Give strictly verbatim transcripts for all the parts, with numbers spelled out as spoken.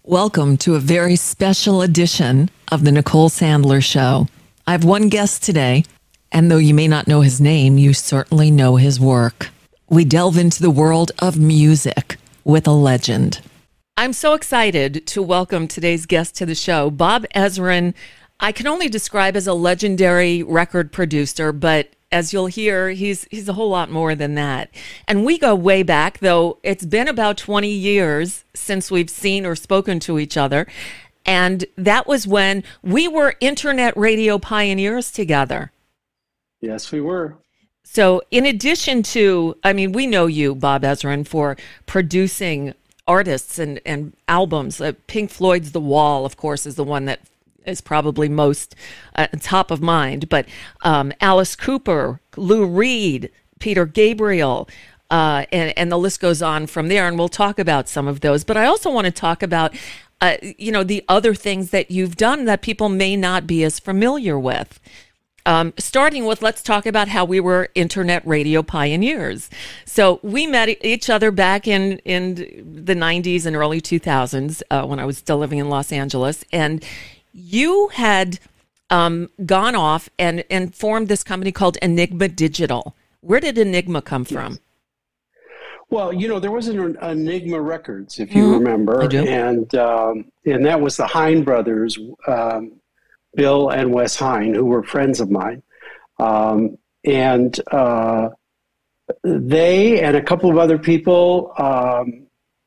Welcome to a very special edition of the Nicole Sandler Show. I have one guest today, and though you may not know his name, you certainly know his work. We delve into the world of music with a legend. I'm so excited to welcome today's guest to the show, Bob Ezrin. I can only describe as a legendary record producer, but as you'll hear, he's he's a whole lot more than that. And we go way back, though it's been about twenty years since we've seen or spoken to each other. And that was when we were internet radio pioneers together. Yes, we were. So in addition to, I mean, we know you, Bob Ezrin, for producing artists and, and albums. Uh, Pink Floyd's The Wall, of course, is the one that is probably most uh, top of mind. But um, Alice Cooper, Lou Reed, Peter Gabriel, uh, and, and the list goes on from there. And we'll talk about some of those. But I also want to talk about, uh, you know, the other things that you've done that people may not be as familiar with. Um, starting with, let's talk about how we were internet radio pioneers. So we met each other back in, in the nineties and early two thousands uh, when I was still living in Los Angeles. And you had um, gone off and, and formed this company called Enigma Digital. Where did Enigma come from? Yes. Well, you know, there was an Enigma Records, if you mm-hmm. remember. I do. And, um, and that was the Hine brothers, um, Bill and Wes Hine, who were friends of mine. Um, and uh, they and a couple of other people um,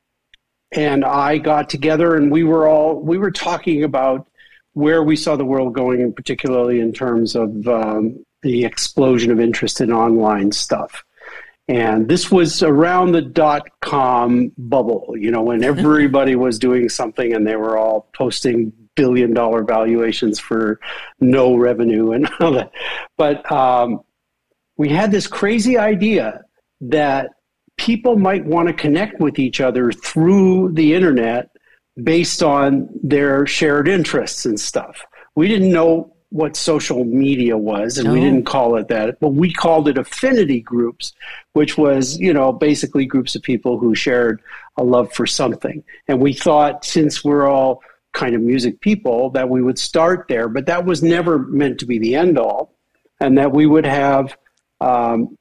and I got together, and we were all, we were talking about where we saw the world going, and particularly in terms of um, the explosion of interest in online stuff. And this was around the dot-com bubble, you know, when everybody was doing something and they were all posting billion dollar valuations for no revenue and all that. But um, we had this crazy idea that people might want to connect with each other through the internet based on their shared interests and stuff. We didn't know what social media was, and no. we didn't call it that, but we called it affinity groups, which was, you know, basically groups of people who shared a love for something. And we thought, since we're all kind of music people, that we would start there, but that was never meant to be the end all, and that we would have um,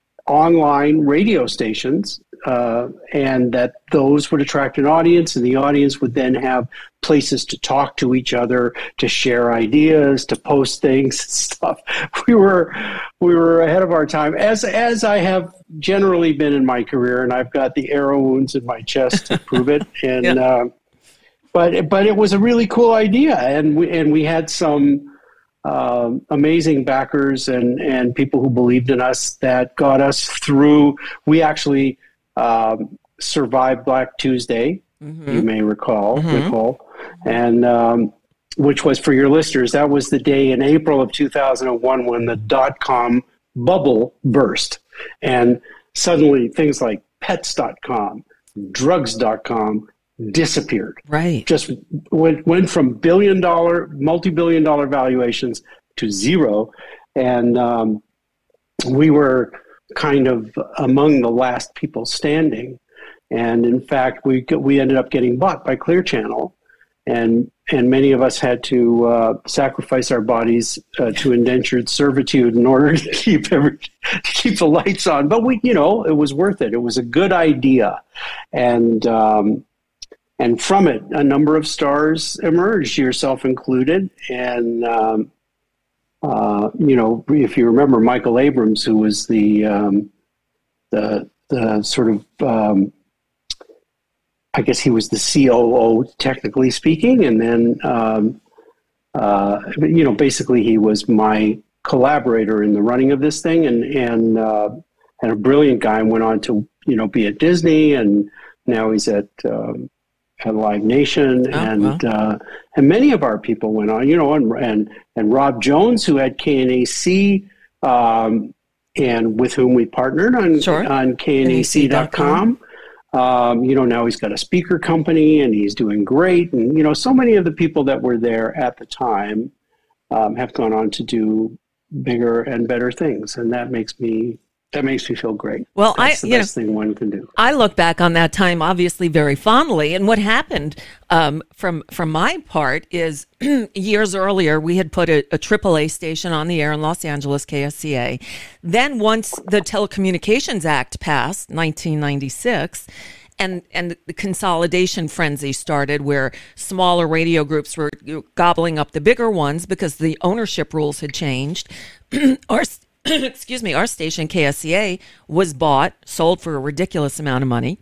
online radio stations, uh, and that those would attract an audience, and the audience would then have places to talk to each other, to share ideas, to post things and stuff. We were we were ahead of our time, as as I have generally been in my career, and I've got the arrow wounds in my chest to prove it. And yeah. uh, but but it was a really cool idea, and we and we had some Um, amazing backers and, and people who believed in us that got us through. We actually um, survived Black Tuesday, mm-hmm. you may recall, mm-hmm. Nicole, and um, which was, for your listeners, that was the day in April of two thousand one when the dot-com bubble burst. And suddenly things like pets dot com, drugs dot com, disappeared. Right. Just went went from billion dollar, multi-billion dollar valuations to zero. And um, we were kind of among the last people standing. And in fact, we we ended up getting bought by Clear Channel. And and many of us had to uh, sacrifice our bodies uh, to indentured servitude in order to keep every, to keep the lights on. But we, you know, it was worth it. It was a good idea. And um And from it, a number of stars emerged, yourself included. And, um, uh, you know, if you remember Michael Abrams, who was the um, the, the sort of, um, I guess he was the C O O, technically speaking. And then, um, uh, you know, basically he was my collaborator in the running of this thing, and, and, uh, and a brilliant guy, and went on to, you know, be at Disney, and now he's at... Um, at Live Nation, oh, and well. uh, and many of our people went on, you know, and and, and Rob Jones, who had K N A C, um, and with whom we partnered on sure. on K N A C dot com. Um, you know, now he's got a speaker company, and he's doing great. And you know, so many of the people that were there at the time um, have gone on to do bigger and better things, and that makes me that makes me feel great. Well, That's I, the you best know, thing one can do. I look back on that time obviously very fondly. And what happened um, from from my part is years earlier, we had put a, a triple A station on the air in Los Angeles, K S C A. Then once the Telecommunications Act passed, nineteen ninety-six, and, and the consolidation frenzy started where smaller radio groups were gobbling up the bigger ones because the ownership rules had changed. Our excuse me, our station, K S C A, was bought, sold for a ridiculous amount of money,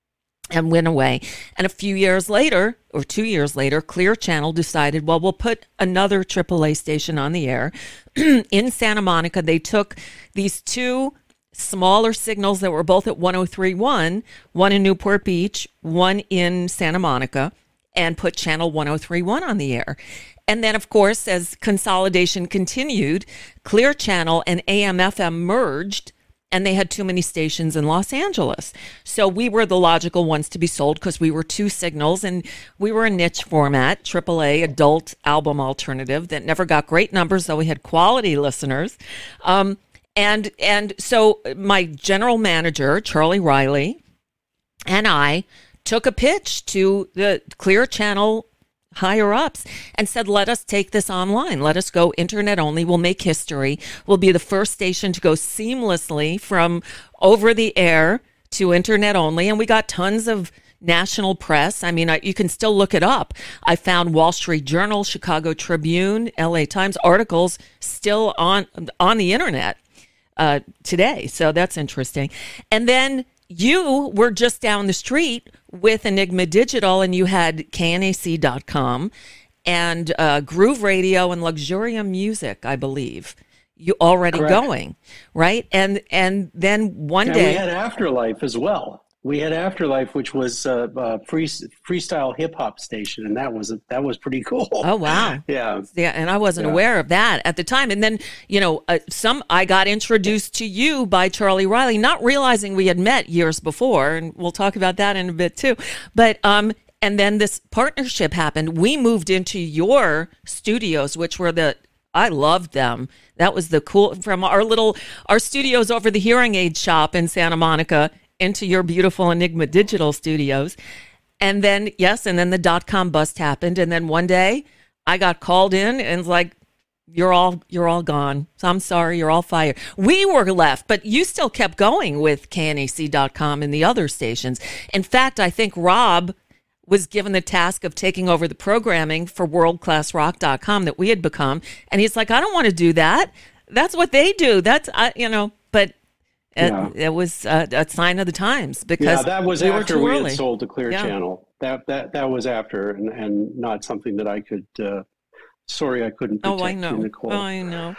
and went away. And a few years later, or two years later, Clear Channel decided, well, we'll put another triple A station on the air. In Santa Monica, they took these two smaller signals that were both at one oh three point one, one in Newport Beach, one in Santa Monica, and put channel one oh three point one on the air. And then, of course, as consolidation continued, Clear Channel and A M F M merged, and they had too many stations in Los Angeles. So we were the logical ones to be sold because we were two signals, and we were a niche format, triple A adult album alternative that never got great numbers, though we had quality listeners. Um, and and so my general manager, Charlie Riley, and I took a pitch to the Clear Channel higher ups and said, let us take this online. Let us go internet only. We'll make history. We'll be the first station to go seamlessly from over the air to internet only. And we got tons of national press. I mean, I, you can still look it up. I found Wall Street Journal, Chicago Tribune, L A Times articles still on, on the internet uh, today. So that's interesting. And then you were just down the street with Enigma Digital, and you had K N A C dot com and uh, Groove Radio and Luxuria Music, I believe. You already Correct. Going, right? And and then one and day... we had Afterlife as well. We had Afterlife, which was a, a free, freestyle hip-hop station, and that was that was pretty cool. Oh, wow. Yeah. Yeah, and I wasn't Yeah. aware of that at the time. And then, you know, uh, some I got introduced to you by Charlie Riley, not realizing we had met years before, and we'll talk about that in a bit too. But um, and then this partnership happened. We moved into your studios, which were the I loved them. That was the cool from our little our studios over the hearing aid shop in Santa Monica into your beautiful Enigma Digital studios. And then, yes, and then the dot-com bust happened. And then one day I got called in and was like, you're all, you're all gone. So I'm sorry, you're all fired. We were left, but you still kept going with K N A C dot com and the other stations. In fact, I think Rob was given the task of taking over the programming for world class rock dot com that we had become. And he's like, I don't want to do that. That's what they do. That's, I, you know, but Yeah. It, it was a, a sign of the times because yeah, that was we after were too we early. had sold to Clear Yeah. Channel. That that that was after, and, and not something that I could. Uh, sorry, I couldn't protect Oh, I you, know. Nicole. Oh, I know.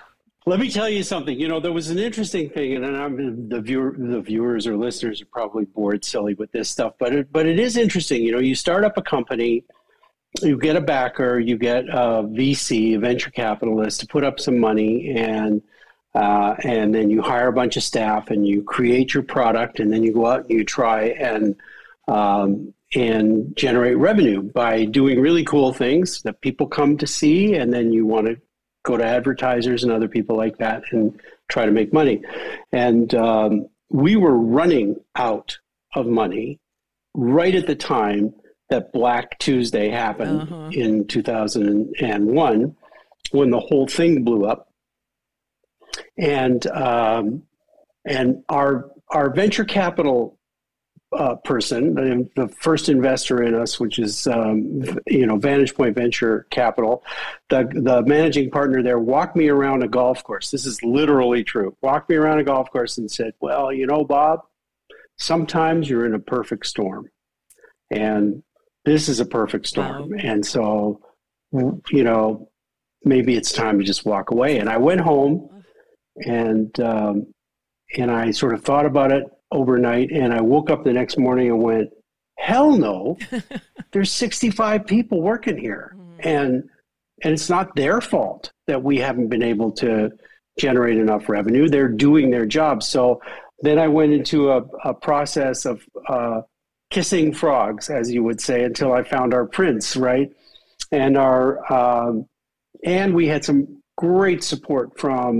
Let me tell you something. You know, there was an interesting thing, and I'm, the viewer, the viewers or listeners are probably bored silly with this stuff, but it, but it is interesting. You know, you start up a company, you get a backer, you get a V C, a venture capitalist, to put up some money, and uh, and then you hire a bunch of staff, and you create your product, and then you go out and you try and um, and generate revenue by doing really cool things that people come to see, and then you want to go to advertisers and other people like that and try to make money. And um, we were running out of money right at the time that Black Tuesday happened Uh-huh. in two thousand one, when the whole thing blew up. And um, and our our venture capital uh, person, the, the first investor in us, which is um, you know Vantage Point Venture Capital, the the managing partner there walked me around a golf course. This is literally true. Walked me around a golf course and said, "Well, you know, Bob, sometimes you're in a perfect storm, and this is a perfect storm. Wow. And so, you know, maybe it's time to just walk away." And I went home, and um, and I sort of thought about it overnight, and I woke up the next morning and went, hell no, there's sixty-five people working here. And and it's not their fault that we haven't been able to generate enough revenue. They're doing their job. So then I went into a, a process of uh, kissing frogs, as you would say, until I found our prince, right? And our um, and we had some great support from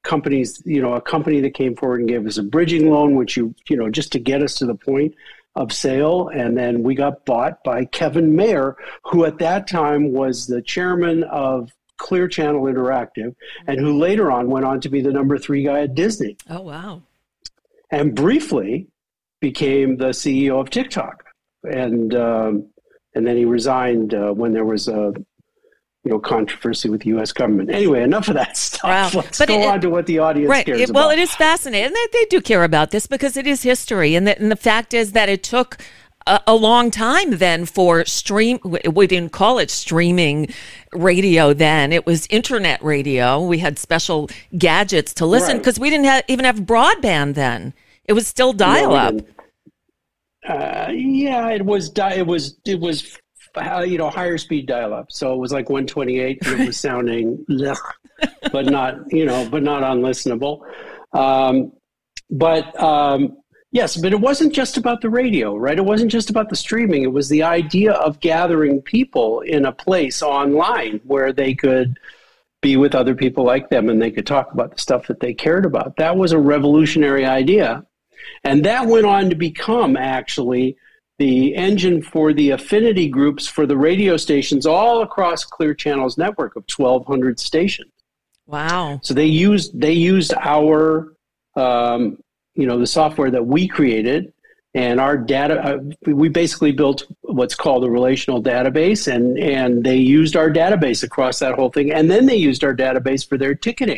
companies, you know, a company that came forward and gave us a bridging loan, which you, you know, just to get us to the point of sale. And then we got bought by Kevin Mayer, who at that time was the chairman of Clear Channel Interactive, and who later on went on to be the number three guy at Disney. Oh, wow. And briefly became the C E O of TikTok. And um, and then he resigned uh, when there was a you know controversy with the U S government. Anyway, enough of that stuff. Wow. Let's but go it, on to what the audience right. cares it, well, about. Well, it is fascinating. And they, they do care about this because it is history. And the, and the fact is that it took a, a long time then for stream. We didn't call it streaming radio then. It was internet radio. We had special gadgets to listen because right. we didn't have, even have broadband then. It was still dial-up. No, uh, yeah, it was. Di- it was. It was. Uh, you know, higher speed dial-up. So it was like one twenty-eight, and it was sounding, but not. You know, but not unlistenable. Um, but um, yes, but it wasn't just about the radio, right? It wasn't just about the streaming. It was the idea of gathering people in a place online where they could be with other people like them, and they could talk about the stuff that they cared about. That was a revolutionary idea. And that went on to become actually the engine for the affinity groups for the radio stations all across Clear Channel's network of twelve hundred stations. Wow. So they used they used our, um, you know, the software that we created and our data. Uh, we basically built what's called a relational database, and, and they used our database across that whole thing. And then they used our database for their ticketing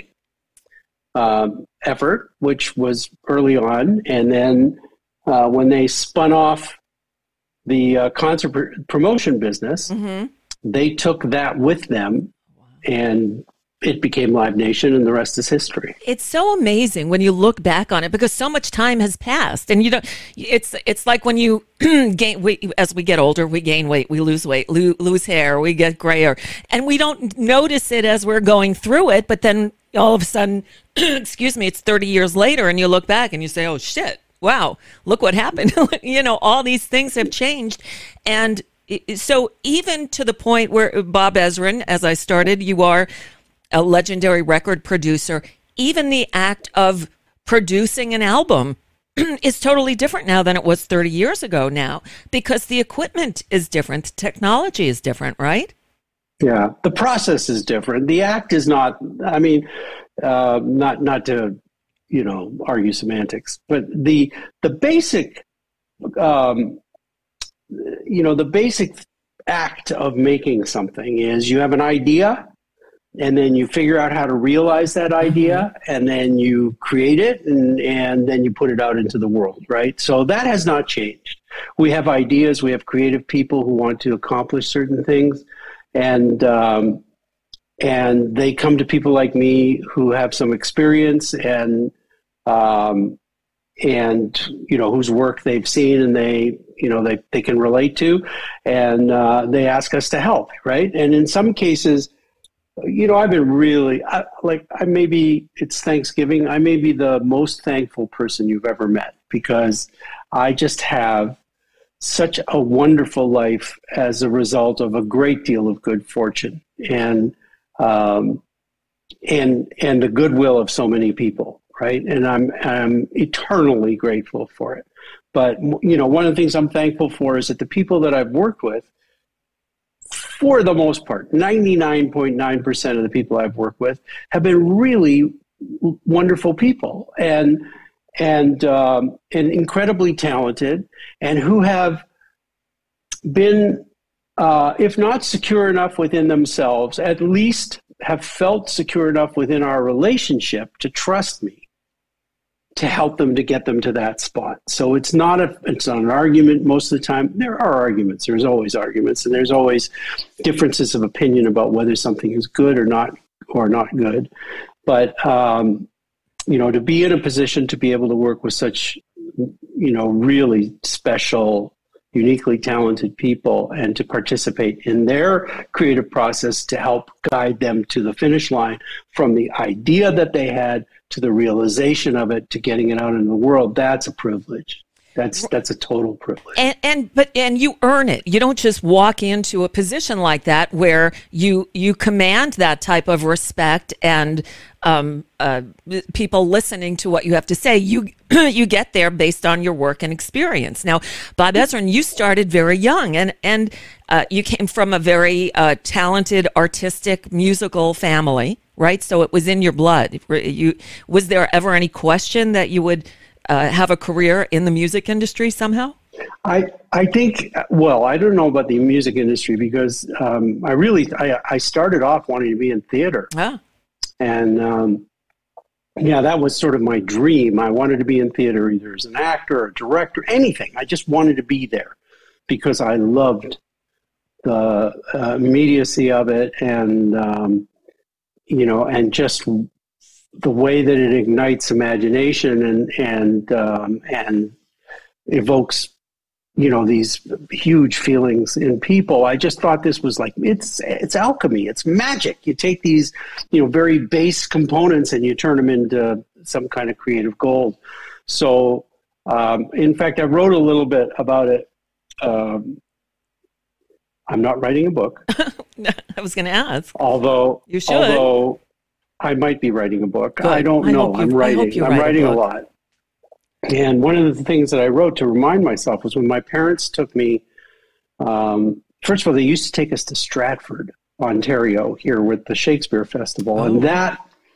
Um, effort, which was early on. And then uh, when they spun off the uh, concert pr- promotion business, mm-hmm. they took that with them, and it became Live Nation, and the rest is history. It's so amazing when you look back on it because so much time has passed, and you don't. It's it's like when you gain. We, as we get older, we gain weight, we lose weight, lo- lose hair, we get grayer, and we don't notice it as we're going through it. But then all of a sudden, excuse me, it's thirty years later, and you look back and you say, "Oh shit! Wow, look what happened." You know, all these things have changed, and so even to the point where Bob Ezrin, as I started, you are a legendary record producer. Even the act of producing an album is totally different now than it was thirty years ago now, because the equipment is different. The technology is different, right? Yeah, the process is different. The act is not, I mean, uh, not not to, you know, argue semantics, but the the basic, um, you know, the basic act of making something is you have an idea, and then you figure out how to realize that idea, and then you create it, and, and then you put it out into the world, right? So that has not changed. We have ideas, we have creative people who want to accomplish certain things, and um, and they come to people like me who have some experience and um, and you know whose work they've seen and they you know they they can relate to, and uh, they ask us to help, right? And in some cases, you know, I've been really, I, like, I maybe it's Thanksgiving. I may be the most thankful person you've ever met, because I just have such a wonderful life as a result of a great deal of good fortune and um, and and the goodwill of so many people, right? And I'm I'm eternally grateful for it. But you know, one of the things I'm thankful for is that the people that I've worked with, for the most part, ninety-nine point nine percent of the people I've worked with have been really wonderful people and and um, and incredibly talented, and who have been, uh, if not secure enough within themselves, at least have felt secure enough within our relationship to trust me to help them to get them to that spot. So it's not a it's not an argument most of the time. There are arguments. There's always arguments, and there's always differences of opinion about whether something is good or not or not good. But um, you know, to be in a position to be able to work with such, you know, really special, uniquely talented people, and to participate in their creative process to help guide them to the finish line, from the idea that they had to the realization of it, to getting it out in the world, that's a privilege. That's that's a total privilege. And, and but and you earn it. You don't just walk into a position like that where you you command that type of respect and um, uh, people listening to what you have to say. You you get there based on your work and experience. Now, Bob Ezrin, you started very young, and and uh, you came from a very uh, talented, artistic, musical family, right? So it was in your blood. You was there ever any question that you would Uh, have a career in the music industry somehow? I I think, well, I don't know about the music industry because um, I really, I, I started off wanting to be in theater. Ah. And um, yeah, that was sort of my dream. I wanted to be in theater either as an actor or a director, anything. I just wanted to be there because I loved the uh, immediacy of it and, um, you know, and just the way that it ignites imagination and and um, and evokes, you know, these huge feelings in people. I just thought this was like it's it's alchemy, it's magic. You take these, you know, very base components and you turn them into some kind of creative gold. So, um, in fact, I wrote a little bit about it. Um, I'm not writing a book. I was going to ask. Although you should. Although. I might be writing a book. Good. I don't I know. I'm writing. I'm write writing a, a lot. And one of the things that I wrote to remind myself was when my parents took me, um, first of all, they used to take us to Stratford, Ontario, here with the Shakespeare Festival. Oh. And that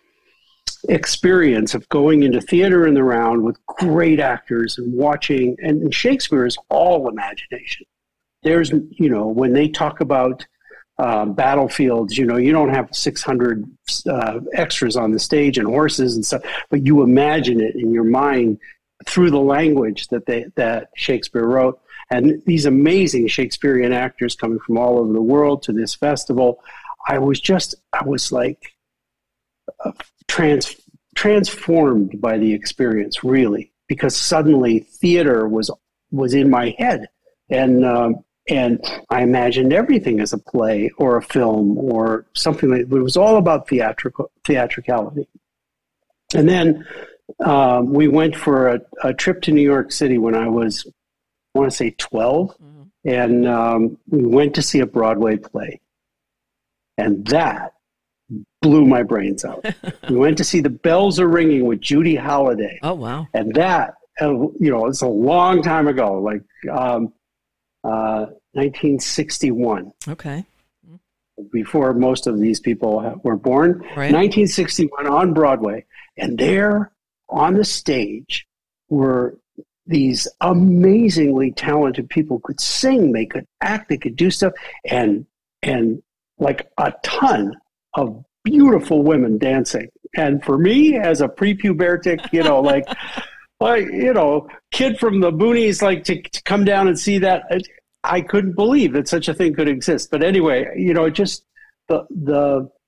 experience of going into theater in the round with great actors and watching, and Shakespeare is all imagination. There's, you know, when they talk about Uh, battlefields, you know, you don't have six hundred uh, extras on the stage and horses and stuff, but you imagine it in your mind through the language that they that Shakespeare wrote. And these amazing Shakespearean actors coming from all over the world to this festival, I was just, I was like uh, trans transformed by the experience, really, because suddenly theater was was in my head, and. Um, And I imagined everything as a play or a film or something like that. It was all about theatrical theatricality. And then um, we went for a, a trip to New York City when I was, I want to say twelve. Mm-hmm. And um, we went to see a Broadway play. And that blew my brains out. We went to see The Bells Are Ringing with Judy Holliday. Oh, wow. And that, uh, you know, it's a long time ago. Like, um, Uh, nineteen sixty-one. Okay. Before most of these people were born. Right. nineteen sixty-one on Broadway. And there on the stage were these amazingly talented people who could sing, they could act, they could do stuff. And, and like a ton of beautiful women dancing. And for me, as a prepubertic, you know, like, Like, you know, kid from the boonies, like to, to come down and see that, I couldn't believe that such a thing could exist. But anyway, you know, just the the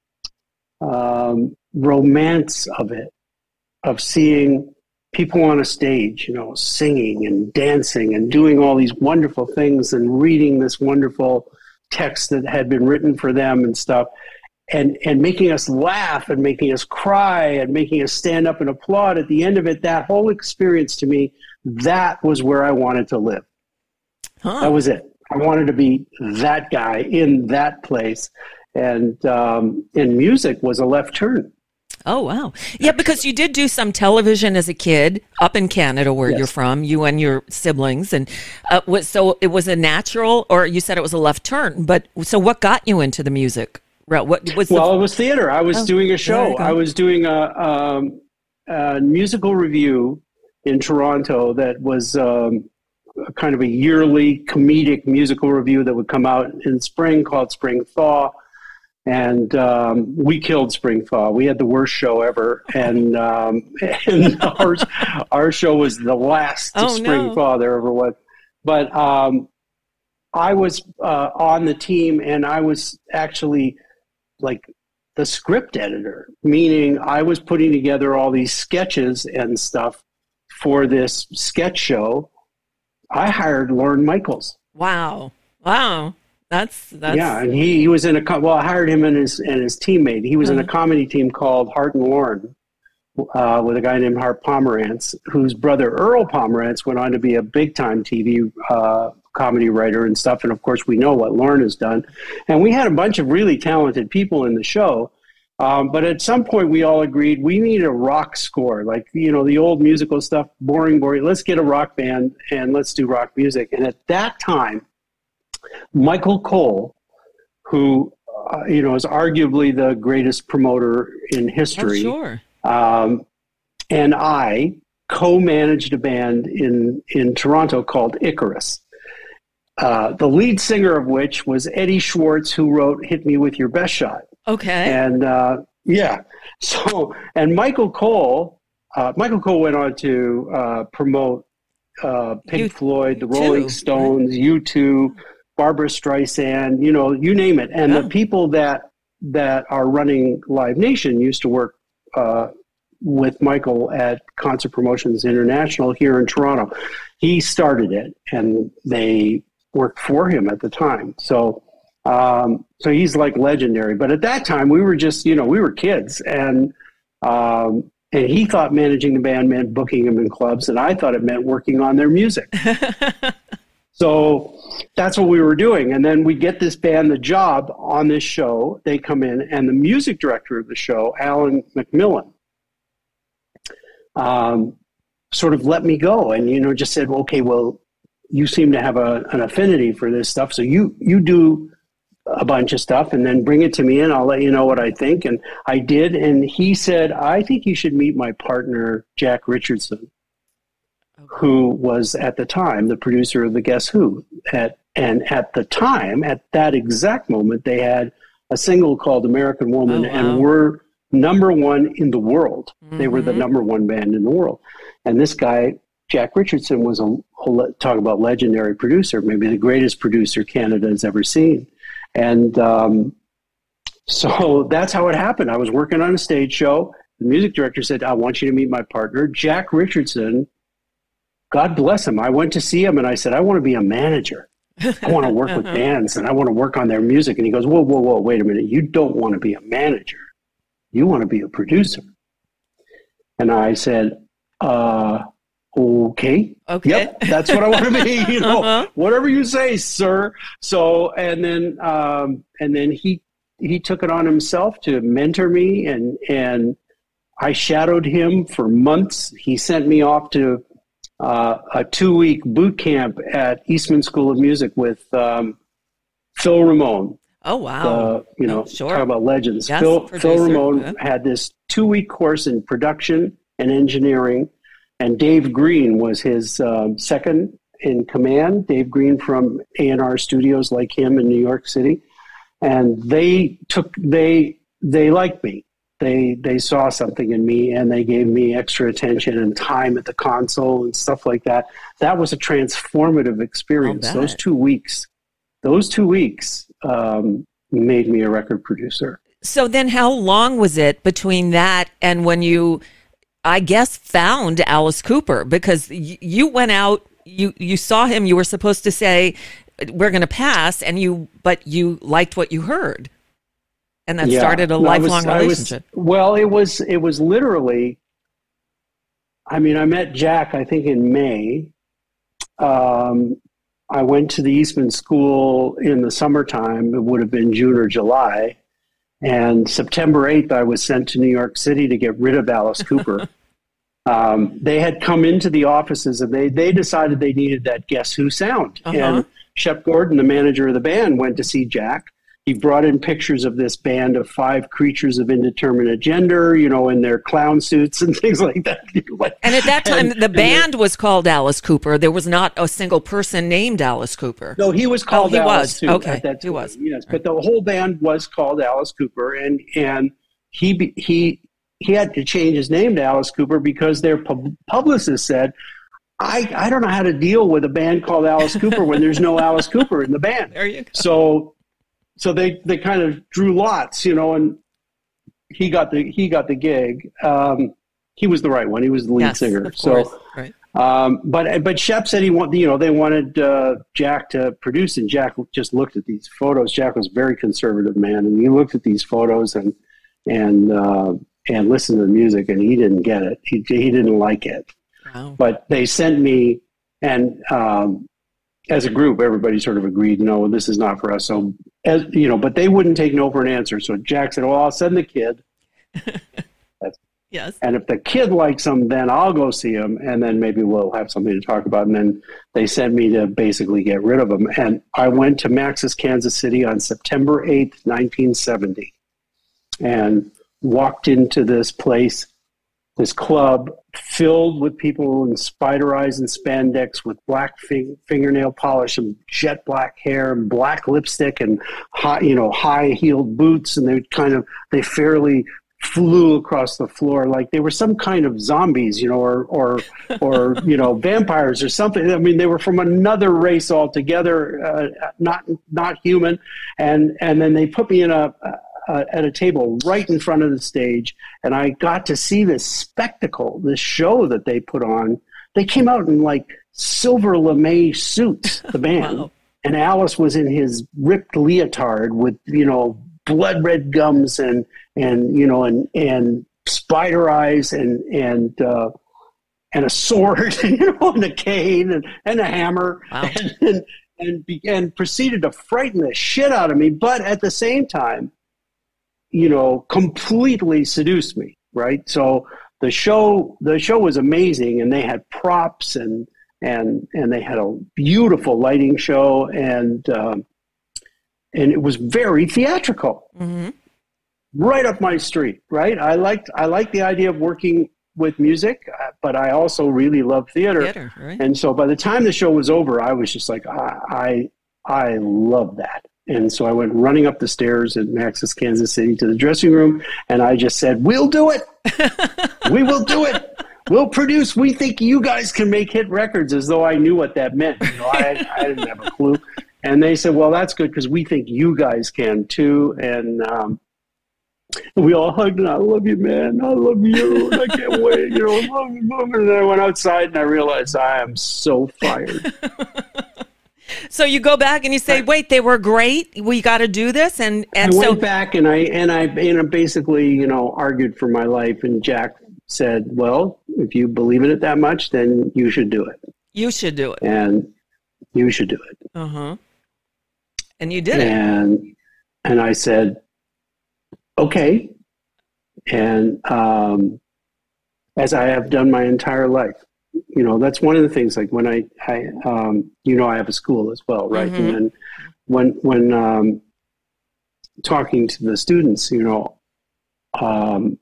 um, romance of it, of seeing people on a stage, you know, singing and dancing and doing all these wonderful things and reading this wonderful text that had been written for them and stuff. And and making us laugh and making us cry and making us stand up and applaud at the end of it, that whole experience to me, that was where I wanted to live. Huh. That was it. I wanted to be that guy in that place. And um, and music was a left turn. Oh, wow. Yeah, because you did do some television as a kid up in Canada where yes. you're from, you and your siblings. And uh, was, so it was a natural, or you said it was a left turn. But so what got you into the music? What was well, the... it was theater. I was oh, doing a show. I was doing a, um, a musical review in Toronto that was um, a kind of a yearly comedic musical review that would come out in spring called Spring Thaw. And um, we killed Spring Thaw. We had the worst show ever. And, um, and our, our show was the last oh, Spring no. Thaw there ever was. But um, I was uh, on the team, and I was actually like the script editor, meaning I was putting together all these sketches and stuff for this sketch show. I hired Lorne Michaels. Wow. Wow. That's, that's... Yeah. And he, he was in a, well, I hired him and his, and his teammate. He was uh-huh. in a comedy team called Hart and Lorne. uh, with a guy named Hart Pomerantz, whose brother Earl Pomerantz went on to be a big-time T V uh, comedy writer and stuff. And, of course, we know what Lorne has done. And we had a bunch of really talented people in the show. Um, but at some point, we all agreed we need a rock score, like, you know, the old musical stuff, boring, boring. Let's get a rock band and let's do rock music. And at that time, Michael Cole, who, uh, you know, is arguably the greatest promoter in history, Oh, sure. um, and I co-managed a band in, in Toronto called Icarus. Uh, the lead singer of which was Eddie Schwartz, who wrote Hit Me With Your Best Shot. Okay. And uh, yeah, so, and Michael Cole, uh, Michael Cole went on to uh, promote uh, Pink U- Floyd, the U two, Rolling Stones, U two, Barbara Streisand, you know, you name it. And Oh. the people that that are running Live Nation used to work uh, with Michael at Concert Promotions International here in Toronto. He started it, and they worked for him at the time. So, um, so he's like legendary. But at that time, we were just, you know, we were kids, and um, and he thought managing the band meant booking them in clubs, and I thought it meant working on their music. So that's what we were doing. And then we get this band the job on this show. They come in, and the music director of the show, Alan McMillan, um, sort of let me go, and, you know, just said, well, okay, well, you seem to have a, an affinity for this stuff, so you you do a bunch of stuff and then bring it to me and I'll let you know what I think. And I did, and he said, I think you should meet my partner, Jack Richardson, okay. who was at the time the producer of the Guess Who. At, and at the time, at that exact moment, they had a single called American Woman, oh, wow. and were number one in the world. Mm-hmm. They were the number one band in the world. And this guy, Jack Richardson, was a, talk about legendary producer, maybe the greatest producer Canada has ever seen. And um, so that's how it happened. I was working on a stage show. The music director said, I want you to meet my partner, Jack Richardson. God bless him. I went to see him and I said, I want to be a manager. I want to work with bands and I want to work on their music. And he goes, whoa, whoa, whoa, wait a minute. You don't want to be a manager. You want to be a producer. And I said, uh, okay. Okay. Yep, that's what I want to be. You know, uh-huh. whatever you say, sir. So, and then, um, and then he he took it on himself to mentor me, and and I shadowed him for months. He sent me off to uh, a two week boot camp at Eastman School of Music with um, Phil Ramone. Oh wow! The, you know, oh, sure. talk about legends. Yes, Phil producer. Phil Ramone yeah. had this two week course in production and engineering. And Dave Green was his um, second in command, Dave Green from A and R Studios, like him in New York City. And they took, they, they liked me. They, they saw something in me, and they gave me extra attention and time at the console and stuff like that. That was a transformative experience. Those two weeks, those two weeks um, made me a record producer. So then how long was it between that and when you, I guess, found Alice Cooper? Because y- you went out, you, you saw him, you were supposed to say, we're going to pass, and you, but you liked what you heard. And that yeah. started a no, lifelong was, relationship. Was, well, it was, it was literally, I mean, I met Jack, I think in May. Um, I went to the Eastman School in the summertime. It would have been June or July. And September eighth, I was sent to New York City to get rid of Alice Cooper. um, they had come into the offices, and they, they decided they needed that Guess Who sound. Uh-huh. And Shep Gordon, the manager of the band, went to see Jack. He brought in pictures of this band of five creatures of indeterminate gender, you know, in their clown suits and things like that. like, and at that time, and, the band was called Alice Cooper. There was not a single person named Alice Cooper. No, he was called oh, he Alice was. too. Okay, at that time. he was. Yes, but the whole band was called Alice Cooper, and and he he he had to change his name to Alice Cooper because their pub- publicist said, I, I don't know how to deal with a band called Alice Cooper when there's no Alice Cooper in the band. There you go. So, so they, they kind of drew lots, you know, and he got the he got the gig. Um, he was the right one. He was the lead yes, singer. Of course. So, right. um, but but Shep said he want you know they wanted uh, Jack to produce, and Jack just looked at these photos. Jack was a very conservative man, and he looked at these photos and and uh, and listen to the music, and he didn't get it. He he didn't like it. Wow. But they sent me, and um, as a group, everybody sort of agreed, no, this is not for us. So, as you know, but they wouldn't take no for an answer. So Jack said, well, I'll send the kid. Yes. And if the kid likes him, then I'll go see him, and then maybe we'll have something to talk about. And then they sent me to basically get rid of him. And I went to Max's Kansas City on September eighth, nineteen seventy, and walked into this place, this club filled with people in spider eyes and spandex with black fing- fingernail polish and jet black hair and black lipstick and high, you know, high heeled boots. And they kind of, they fairly flew across the floor like they were some kind of zombies, you know, or, or, or, you know, vampires or something. I mean, they were from another race altogether, uh, not, not human. And, and then they put me in a, uh, at a table right in front of the stage. And I got to see this spectacle, this show that they put on. They came out in like silver lame suits, the band. Wow. And Alice was in his ripped leotard with, you know, blood red gums and, and, you know, and, and spider eyes and, and, uh, and a sword, you know, and a cane and, and a hammer. Wow. and, and, and, began, proceeded to frighten the shit out of me. But at the same time, you know, completely seduced me. Right. So the show, the show was amazing, and they had props and, and, and they had a beautiful lighting show, and, um, and it was very theatrical, mm-hmm. right up my street. Right. I liked, I liked the idea of working with music, but I also really loved theater. Theater, right. And so by the time the show was over, I was just like, I, I, I love that. And so I went running up the stairs at Max's Kansas City to the dressing room, and I just said, we'll do it. We will do it. We'll produce. We think you guys can make hit records, as though I knew what that meant. You know, I, I didn't have a clue. And they said, well, that's good, because we think you guys can too. And um, we all hugged, and I love you, man. I love you. And I can't wait. You know, love you, love you. And then I went outside, and I realized I am so fired. So you go back and you say, wait, they were great. We got to do this. And, and I so went back and I, and I, and I basically, you know, argued for my life. And Jack said, well, if you believe in it that much, then you should do it. You should do it. And you should do it. Uh-huh. And you did and, it. And I said, okay. And um, as I have done my entire life. You know, that's one of the things, like when I, I um, you know, I have a school as well, right? Mm-hmm. And then when, when um, talking to the students, you know, um,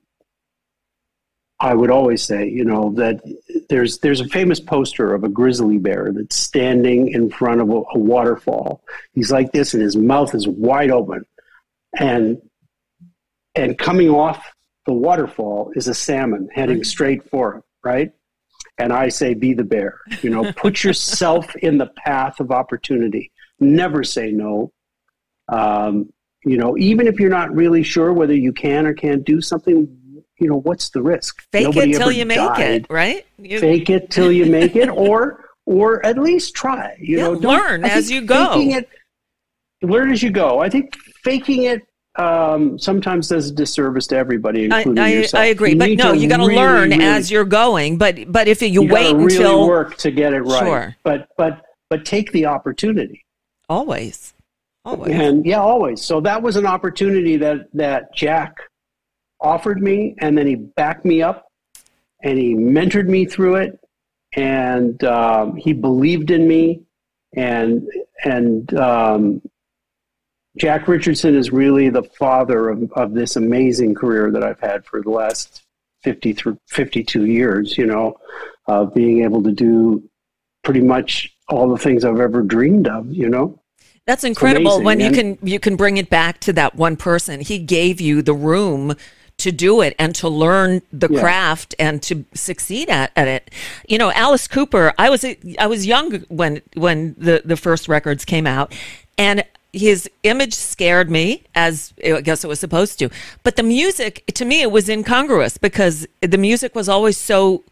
I would always say, you know, that there's, there's a famous poster of a grizzly bear that's standing in front of a, a waterfall. He's like this, and his mouth is wide open, and, and coming off the waterfall is a salmon heading mm-hmm. straight for him, right? And I say, be the bear, you know, put yourself in the path of opportunity. Never say no. Um, you know, even if you're not really sure whether you can or can't do something, you know, what's the risk? Fake Nobody it till you make died. it, right? You... Fake it till you make it, or, or at least try, you yeah, know, learn as you go. It, learn as you go. I think faking it, Um, sometimes does a disservice to everybody, including I, I, yourself. I agree, you but no, you got to really, learn really, as you're going. But but if you, you wait really until work to get it right, sure. but but but take the opportunity. Always, always, and yeah, always. So that was an opportunity that that Jack offered me, and then he backed me up, and he mentored me through it, and um, he believed in me, and and. Um, Jack Richardson is really the father of, of this amazing career that I've had for the last fifty through fifty-two years, you know, of uh, being able to do pretty much all the things I've ever dreamed of, you know. That's incredible when you can you can bring it back to that one person. He gave you the room to do it and to learn the yeah. craft and to succeed at, at it. You know, Alice Cooper, I was I was young when when the, the first records came out, and his image scared me, as I guess it was supposed to. But the music, to me, it was incongruous, because the music was always so,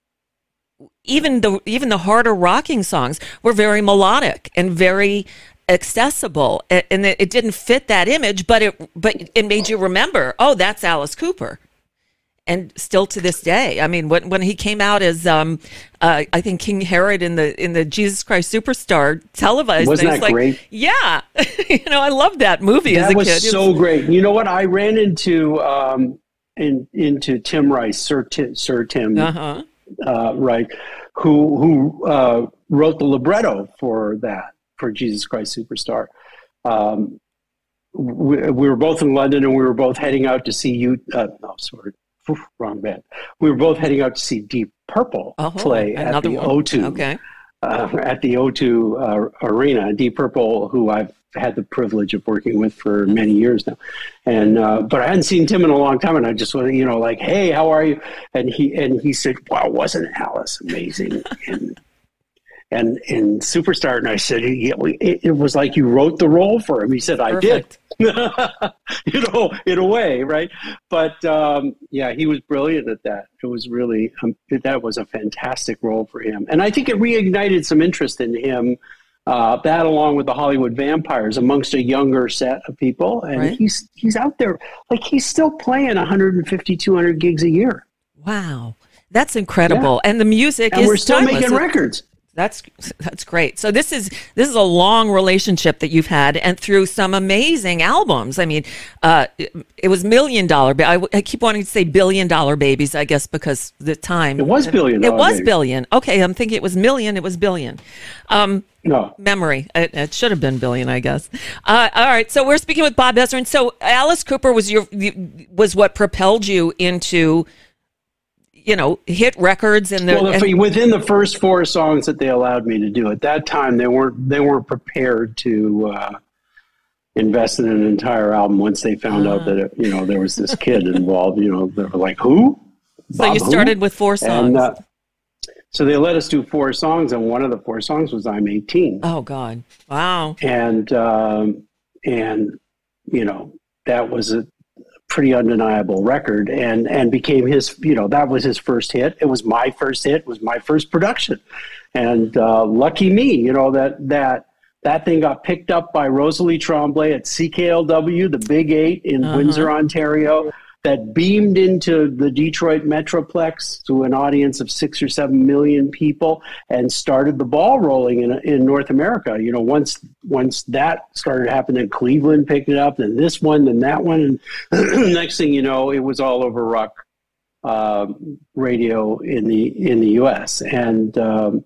even the even the harder rocking songs were very melodic and very accessible, and it didn't fit that image, but it but it made you remember, oh, that's Alice Cooper. and still to this day. I mean, when when he came out as um, uh, I think King Herod in the in the Jesus Christ Superstar televised, wasn't thing, that like, great? Yeah, you know, I loved that movie that as a was kid. so it was so great. You know what? I ran into um, in, into Tim Rice, Sir Tim, Sir Tim Uh-huh. uh, Rice, who who uh, wrote the libretto for that for Jesus Christ Superstar. Um, we, we were both in London, and we were both heading out to see you. Uh, no, sorry, Oof, wrong band. We were both heading out to see Deep Purple Oh, play at another the one. O two. Okay. Uh, at the O two uh, Arena. Deep Purple, who I've had the privilege of working with for many years now, and uh, but I hadn't seen Tim in a long time, and I just was, you know, like, hey, how are you? And he and he said, wow, wasn't Alice amazing? and and in Superstar, and I said, yeah, it, it was like you wrote the role for him. He said, I Perfect. did. You know, in a way, right? But um, yeah, he was brilliant at that. It was really um, that was a fantastic role for him, and I think it reignited some interest in him. Uh, that, along with the Hollywood Vampires, amongst a younger set of people, and Right. he's he's out there like he's still playing one fifty, two hundred gigs a year, Wow, that's incredible. And the music and is we're still timeless. making records. That's that's great. So this is this is a long relationship that you've had, and through some amazing albums. I mean, uh, it, it was million dollar. Ba- I, I keep wanting to say billion dollar babies. I guess because the time It was billion It dollar was babies. billion. Okay, I'm thinking it was million. It was billion. Um, No, memory. It, it should have been billion, I guess. Uh, all right. So we're speaking with Bob Ezrin. So Alice Cooper was your was what propelled you into, you know, hit records and the. well, if and- we- within the first four songs that they allowed me to do at that time, they weren't they weren't prepared to uh, invest in an entire album. Once they found out that it, you know there was this kid involved, you know, they were like, "Who?" so Bob you who? started with four songs. And, uh, so they let us do four songs, and one of the four songs was "I'm eighteen," oh God! Wow. and um, and you know that was a pretty undeniable record, and and became his. You know that was his first hit. It was my first hit. It was my first production, and uh, lucky me, you know that that. That thing got picked up by Rosalie Tremblay at C K L W, the Big Eight in Uh-huh. Windsor, Ontario, that beamed into the Detroit Metroplex to an audience of six or seven million people and started the ball rolling in, in North America. You know, once once that started happening, Cleveland picked it up, then this one, then that one, and next thing you know, it was all over rock uh, radio in the in the U S and. Um,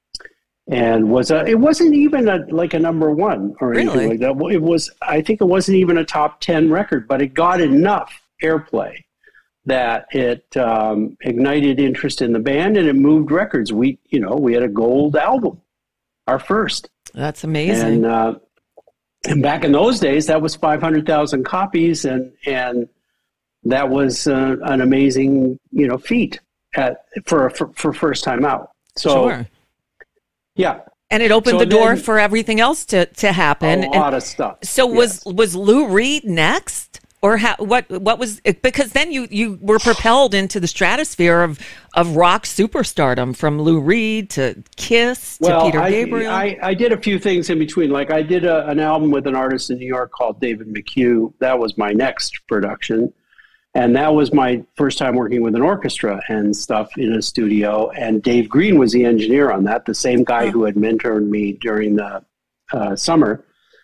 And was a, it wasn't even a, like a number one or anything Really? like that. It was, I think it wasn't even a top ten record, but it got enough airplay that it um, ignited interest in the band and it moved records. We, you know, we had a gold album, our first. That's amazing. And, uh, and back in those days, that was five hundred thousand copies, and and that was uh, an amazing, you know, feat at, for, for for first time out. So. Sure. Yeah, And it opened So the door then- for everything else to, to happen. a And lot of stuff. so was was Lou Reed next, or how, what what was because then you, you were propelled into the stratosphere of, of rock superstardom, from Lou Reed to Kiss to well, Peter I, Gabriel. I, I did a few things in between. Like I did a, an album with an artist in New York called David McHugh. That was my next production. And that was my first time working with an orchestra and stuff in a studio. And Dave Green was the engineer on that, the same guy who had mentored me during the uh, summer.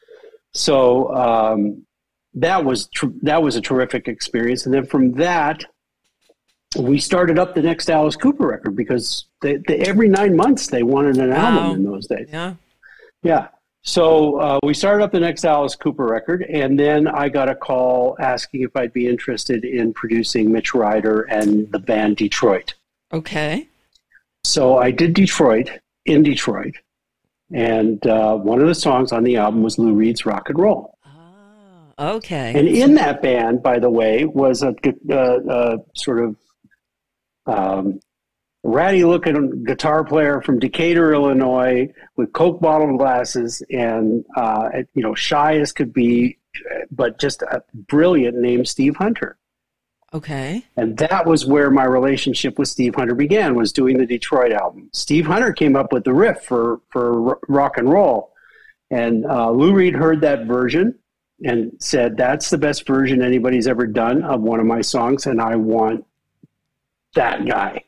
So um, that was tr- that was a terrific experience. And then from that, we started up the next Alice Cooper record because they, they, every nine months they wanted an Wow. album in those days. yeah. Yeah. So uh, we started up the next Alice Cooper record, and then I got a call asking if I'd be interested in producing Mitch Ryder and the band Detroit. Okay. So I did Detroit in Detroit, and uh, one of the songs on the album was Lou Reed's Rock and Roll. Ah, okay. And in that band, by the way, was a uh, uh, sort of um, ratty-looking guitar player from Decatur, Illinois, with Coke bottle glasses, and uh, you know, shy as could be, but just a brilliant, named Steve Hunter. Okay. And that was where my relationship with Steve Hunter began, was doing the Detroit album. Steve Hunter came up with the riff for for rock and roll, and uh, Lou Reed heard that version and said, "That's the best version anybody's ever done of one of my songs, and I want that guy.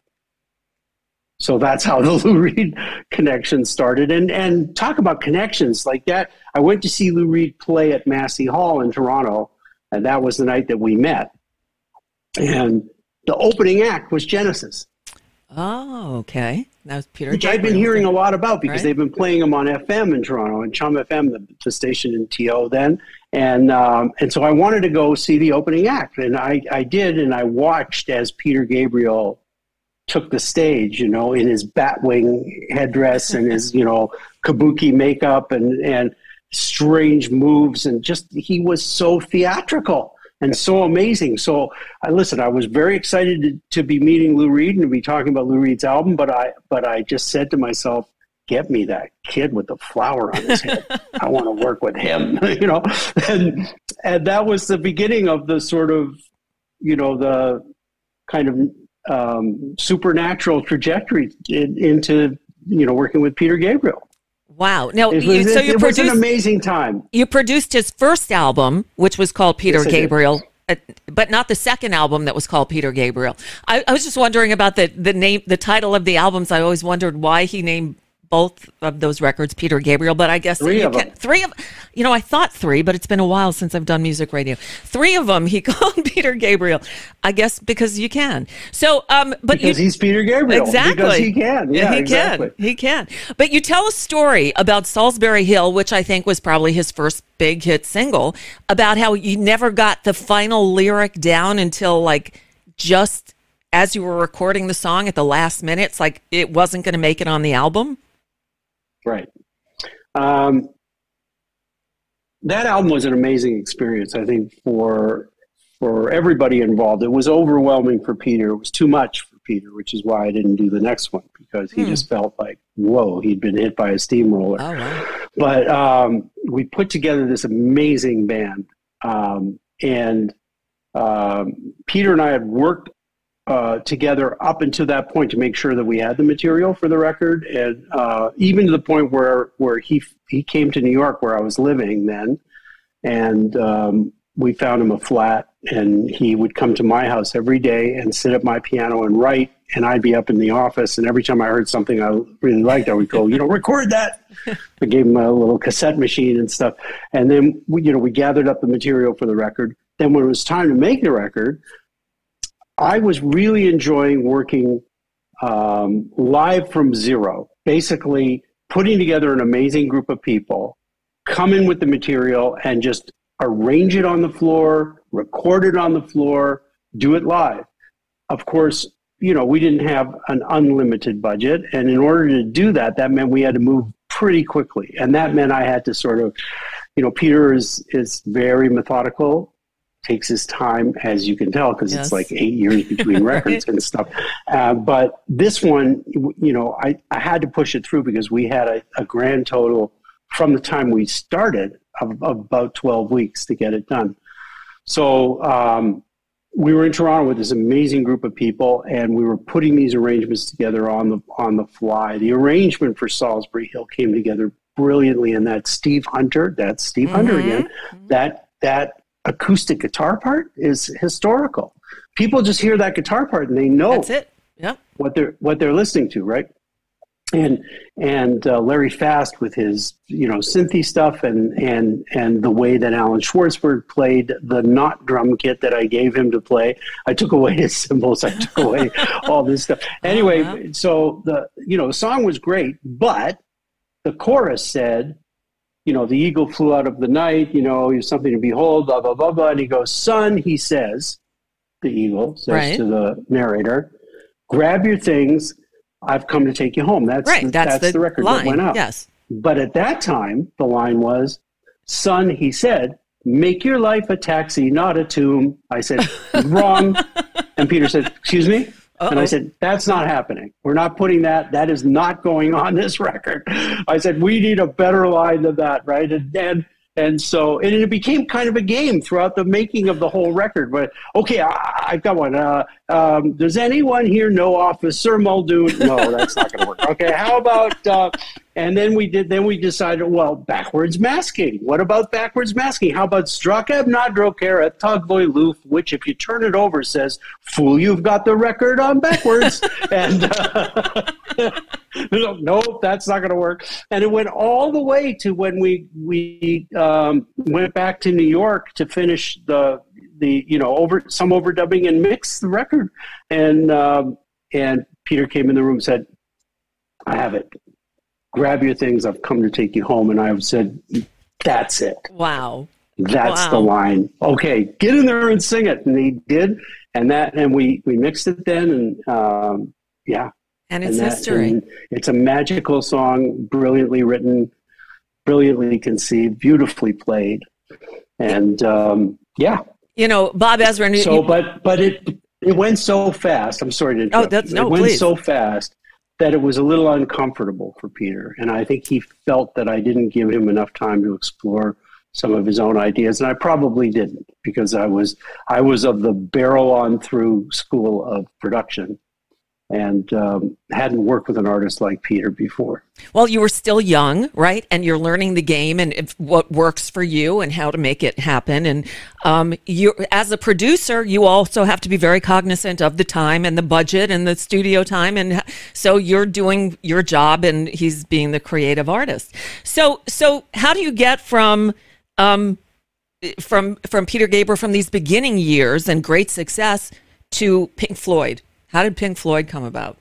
So that's how the Lou Reed connection started. And and talk about connections like that. I went to see Lou Reed play at Massey Hall in Toronto, and that was the night that we met. And the opening act was Genesis. Oh, okay. That was Peter Which Gabriel. I've been hearing a lot about because Right. they've been playing them on F M in Toronto, and Chum F M, the, the station in T O then. And um, and so I wanted to go see the opening act, and I, I did, and I watched as Peter Gabriel took the stage, you know, in his Batwing headdress and his, you know, kabuki makeup and, and strange moves. And just, he was so theatrical and so amazing. So I listen, I was very excited to, to be meeting Lou Reed and to be talking about Lou Reed's album, but I, but I just said to myself, get me that kid with the flower on his head. I want to work with him, you know? And, and that was the beginning of the sort of, you know, the kind of, um, supernatural trajectory in, into, you know, working with Peter Gabriel. Wow. Now, It was, you, so it, you it was produced, an amazing time. you produced his first album, which was called Peter Yes, I did. Gabriel, uh, but not the second album that was called Peter Gabriel. I, I was just wondering about the, the name, the title of the albums. I always wondered why he named both of those records Peter Gabriel, but I guess Three you of can, them. three of, you know, I thought three, but it's been a while since I've done music radio. Three of them he called Peter Gabriel, I guess because you can. So, um, but Because you, he's Peter Gabriel. exactly, Because he can. Yeah, he exactly. can, he can. But you tell a story about Salisbury Hill, which I think was probably his first big hit single, about how you never got the final lyric down until like just as you were recording the song at the last minute. It's like it wasn't going to make it on the album. Right. Um, that album was an amazing experience, I think, for for everybody involved. It was overwhelming for Peter. It was too much for Peter, which is why I didn't do the next one, because he Hmm. just felt like, whoa, he'd been hit by a steamroller. Oh, wow. But um, we put together this amazing band. Um, and um, Peter and I had worked uh, together up until that point to make sure that we had the material for the record. And uh, even to the point where, where he, he came to New York, where I was living then. And um, we found him a flat, and he would come to my house every day and sit at my piano and write. And I'd be up in the office, and every time I heard something I really liked, I would go, you know, record that. I gave him a little cassette machine and stuff. And then, we, you know, we gathered up the material for the record. Then when it was time to make the record, I was really enjoying working um, live from zero, basically putting together an amazing group of people, come in with the material and just arrange it on the floor, record it on the floor, do it live. Of course, you know, we didn't have an unlimited budget. And in order to do that, that meant we had to move pretty quickly. And that meant I had to sort of, you know, Peter is, is very methodical, takes his time, as you can tell, because Yes. it's like eight years between records and stuff. Uh, but this one, you know, I, I had to push it through because we had a, a grand total from the time we started of, of about twelve weeks to get it done. So um, we were in Toronto with this amazing group of people, and we were putting these arrangements together on the on the fly. The arrangement for Salisbury Hill came together brilliantly, and that Steve Hunter, that's Steve Mm-hmm. Hunter again, that that acoustic guitar part is historical. People just hear that guitar part and they know That's it. Yep. what they're what they're listening to, right? And and uh, Larry Fast with his, you know, synthy stuff, and and and the way that Alan Schwartzberg played the not drum kit that I gave him to play. I took away his cymbals. I took away all this stuff. Anyway, Uh-huh. so the you know the song was great, but the chorus said, you know, the eagle flew out of the night, you know, he was something to behold, blah, blah, blah, blah. And he goes, son, he says, the eagle says Right. to the narrator, grab your things. I've come to take you home. That's, Right. the, That's, that's the, the record line. that went out. Yes. But at that time, the line was, son, he said, make your life a taxi, not a tomb. I said, wrong. And Peter said, excuse me? Uh-oh. And I said, that's not happening. We're not putting that. That is not going on this record. I said, we need a better line than that, right? And and, and so and it became kind of a game throughout the making of the whole record. But, okay, I, I've got one. Uh, um, does anyone here know Officer Muldoon? No, that's not going to work. Okay, how about uh, And then we did. Then we decided, well, backwards masking. What about backwards masking? How about Strakab Nadrokera Tagvoy Loof, which, if you turn it over, says "Fool, you've got the record on backwards." and uh, nope, that's not going to work. And it went all the way to when we we um, went back to New York to finish the the you know over some overdubbing and mix the record. And um, and Peter came in the room and said, "I have it. Grab your things. I've come to take you home." And I said, "That's it. Wow. That's wow. the line. Okay, get in there and sing it." And he did. And that, and we, we mixed it then. And um, yeah. And it's and that, history. And it's a magical song, brilliantly written, brilliantly conceived, beautifully played. And um, yeah. You know, Bob Ezrin. So, you, but, but it, it went so fast. I'm sorry to interrupt. Oh, that's, no, it went please. so fast that it was a little uncomfortable for Peter. And I think he felt that I didn't give him enough time to explore some of his own ideas. And I probably didn't, because I was I was of the barrel on through school of production and um, hadn't worked with an artist like Peter before. Well, you were still young, right? And you're learning the game and if, what works for you and how to make it happen. And um, you, as a producer, you also have to be very cognizant of the time and the budget and the studio time. And so you're doing your job, and he's being the creative artist. So, so how do you get from um, from from Peter Gabriel, from these beginning years and great success, to Pink Floyd? How did Pink Floyd come about?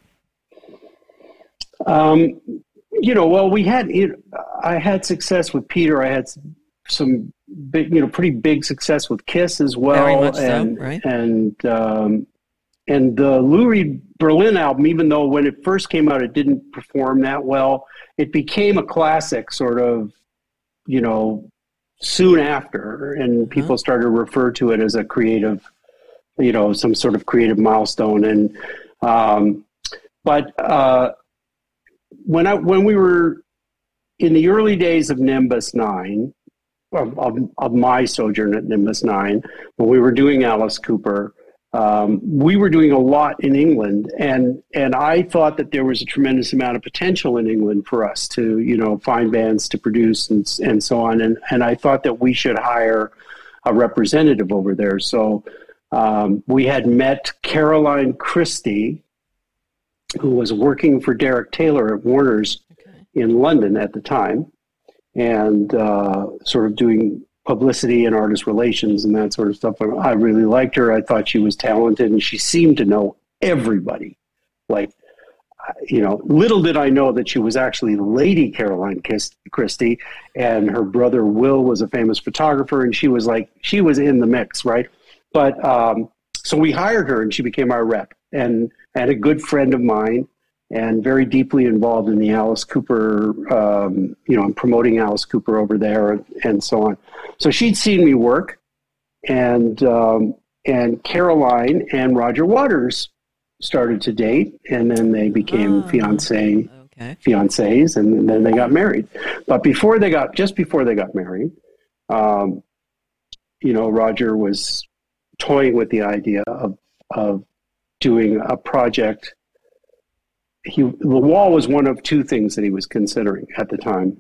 Um, you know, well, we had, you know, I had success with Peter. I had some big, you know, pretty big success with Kiss as well. Very much and, so, right? And, um, and the Lou Reed Berlin album, even though when it first came out, it didn't perform that well, it became a classic sort of, you know, soon after. And people uh-huh. started to refer to it as a creative, you know, some sort of creative milestone. And, um, but, uh, when I, when we were in the early days of Nimbus nine, of, of, of my sojourn at Nimbus nine, when we were doing Alice Cooper, um, we were doing a lot in England. And, and I thought that there was a tremendous amount of potential in England for us to, you know, find bands to produce and, and so on. And, and I thought that we should hire a representative over there. So, Um, we had met Caroline Christie, who was working for Derek Taylor at Warner's okay. in London at the time, and uh, sort of doing publicity and artist relations and that sort of stuff. I really liked her. I thought she was talented, and she seemed to know everybody. Like, you know, little did I know that she was actually Lady Caroline Christie, and her brother Will was a famous photographer, and she was like, she was in the mix, right? But um, so we hired her, and she became our rep, and, and a good friend of mine, and very deeply involved in the Alice Cooper, um, you know, promoting Alice Cooper over there, and, and so on. So she'd seen me work, and um, and Caroline and Roger Waters started to date, and then they became oh, fiance, okay. fiancés, and then they got married. But before they got, just before they got married, um, you know, Roger was toying with the idea of of doing a project. He the Wall was one of two things that he was considering at the time,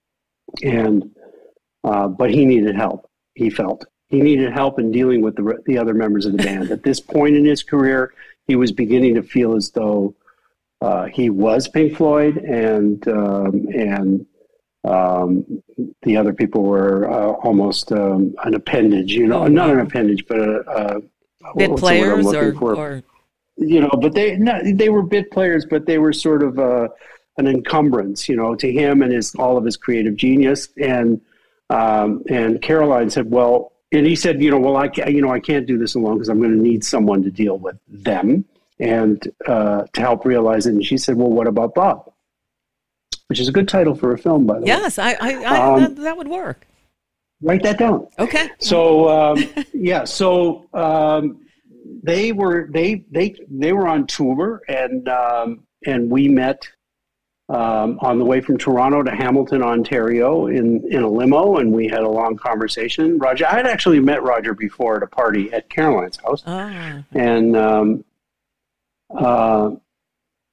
and uh, but he needed help. He felt he needed help in dealing with the the other members of the band. At this point in his career, he was beginning to feel as though uh, he was Pink Floyd, and um, and um, the other people were uh, almost um, an appendage. You know, oh, not wow. an appendage, but a, a bit players, or, or you know. But they not, they were bit players, but they were sort of uh, an encumbrance, you know, to him and his all of his creative genius. And um, and Caroline said, well. And he said, you know, well, I can't, you know, I can't do this alone because I'm going to need someone to deal with them and uh, to help realize it. And she said, well, what about Bob? Which is a good title for a film, by the yes, way. Yes, I, I, I um, that, that would work. Write that down. Okay. So um, yeah, so um, they were they they they were on tour, and um, and we met. Um, on the way from Toronto to Hamilton, Ontario, in, in a limo, and we had a long conversation. Roger, I had actually met Roger before at a party at Caroline's house, ah. and um, uh,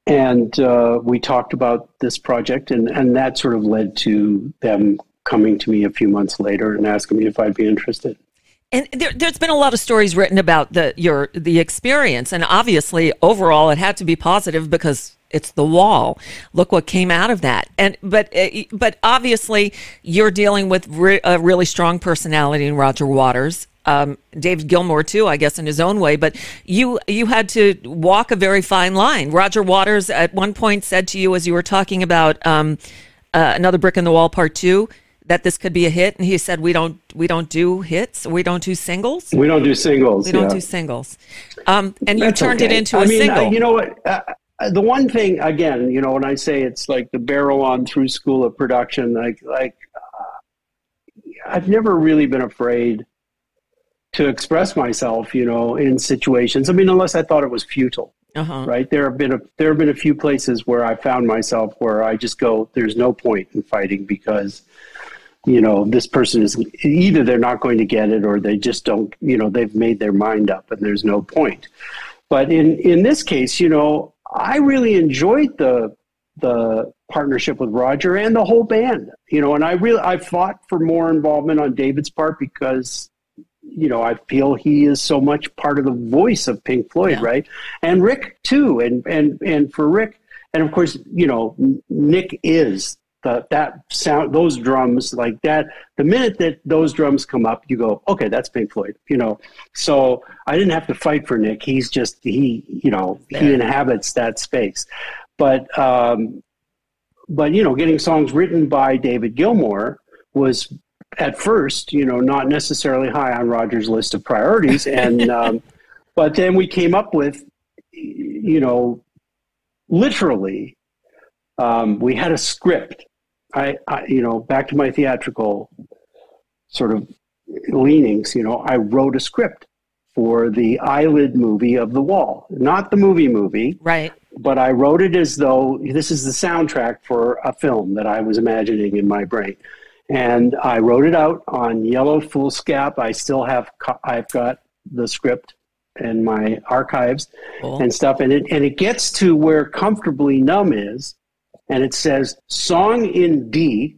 and uh, we talked about this project, and, and that sort of led to them coming to me a few months later and asking me if I'd be interested. And there, there's been a lot of stories written about the your the experience, and obviously, overall, it had to be positive because it's The Wall. Look what came out of that. And but but obviously, you're dealing with re- a really strong personality in Roger Waters. Um, David Gilmour too, I guess, in his own way. But you you had to walk a very fine line. Roger Waters at one point said to you, as you were talking about um, uh, Another Brick in the Wall Part Two, that this could be a hit, and he said, "We don't, we don't do hits. We don't do singles. We don't do singles. We don't yeah. do singles." Um, and you That's turned okay. it into I a mean, single. Uh, you know what? Uh, the one thing, again, you know, when I say it's like the barrel on through school of production, like, like uh, I've never really been afraid to express myself, you know, in situations. I mean, unless I thought it was futile. Uh-huh. Right. There have been a there have been a few places where I found myself where I just go, "There's no point in fighting because." You know, this person is either they're not going to get it or they just don't, you know, they've made their mind up and there's no point. But in, in this case, you know, I really enjoyed the the partnership with Roger and the whole band, you know, and I really I fought for more involvement on David's part because, you know, I feel he is so much part of the voice of Pink Floyd, yeah. right? And Rick too. And and and for Rick, and of course, you know, Nick is The, that sound, those drums like that, the minute that those drums come up, you go, okay, that's Pink Floyd, you know? So I didn't have to fight for Nick. He's just, he, you know, he inhabits that space. But, um, but, you know, getting songs written by David Gilmour was at first, you know, not necessarily high on Roger's list of priorities. And, um, but then we came up with, you know, literally, um, we had a script. I, I, you know, back to my theatrical sort of leanings, you know, I wrote a script for the Eyelid movie of The Wall, not the movie movie. Right. But I wrote it as though this is the soundtrack for a film that I was imagining in my brain. And I wrote it out on yellow foolscap. I still have, I've got the script in my archives cool. and stuff. And it, and it gets to where Comfortably Numb is. And it says, song in D,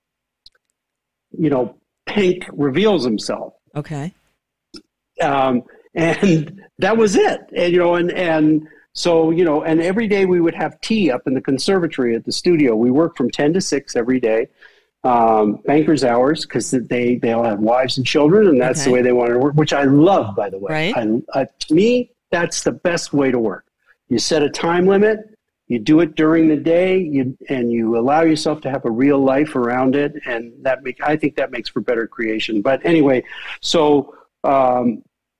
you know, Pink reveals himself. Okay. Um, and that was it. And, you know, and, and so, you know, and every day we would have tea up in the conservatory at the studio. We worked from ten to six every day, um, banker's hours, because they, they all have wives and children, and that's okay. the way they wanted to work, which I love, by the way. Right. I, I, to me, that's the best way to work. You set a time limit. You do it during the day, you, and you allow yourself to have a real life around it, and that make I think that makes for better creation. But anyway, so um,